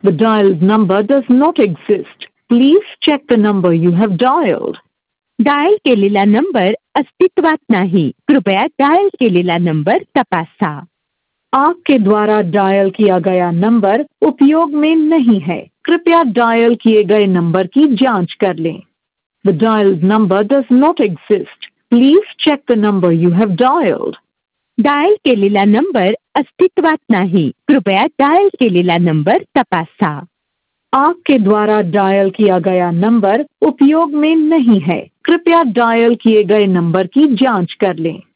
The dialed number does not exist. Please check the number you have dialed. Dial केलेला number अस्तित्वात नाही, कृपया dial केलेला number तपासा. आपके द्वारा डायल किया गया नंबर उपयोग में नहीं है, कृपया डायल किए गए नंबर की जांच कर लें. The dialed number does not exist. Please check the number you have dialed. Dial केलेला नंबर अस्तित्वात नाही, कृपया डायल केलेला नंबर तपासा. आपके द्वारा डायल किया गया नंबर उपयोग में नहीं है, कृपया डायल किए गए नंबर की जांच कर लें.